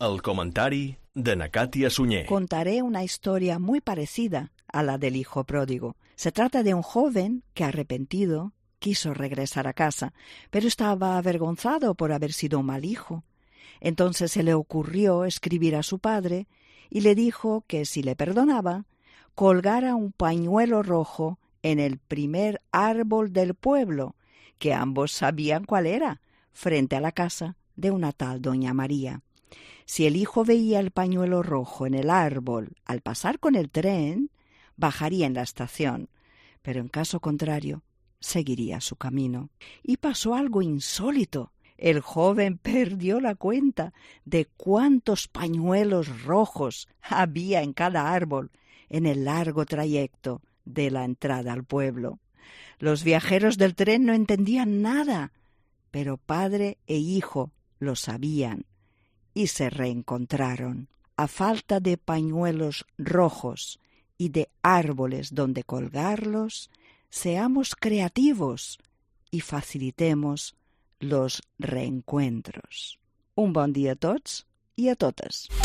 El comentari de na Càtia Sunyer. Contaré una historia muy parecida a la del hijo pródigo. Se trata de un joven que, arrepentido, quiso regresar a casa, pero estaba avergonzado por haber sido un mal hijo. Entonces se le ocurrió escribir a su padre y le dijo que si le perdonaba, colgara un pañuelo rojo en el primer árbol del pueblo, que ambos sabían cuál era, frente a la casa de una tal doña María. Si el hijo veía el pañuelo rojo en el árbol al pasar con el tren, bajaría en la estación, pero en caso contrario, seguiría su camino. Y pasó algo insólito. El joven perdió la cuenta de cuántos pañuelos rojos había en cada árbol en el largo trayecto de la entrada al pueblo. Los viajeros del tren no entendían nada, pero padre e hijo lo sabían y se reencontraron. A falta de pañuelos rojos y de árboles donde colgarlos, seamos creativos y facilitemos los reencuentros. Un bon dia a tots i a totes.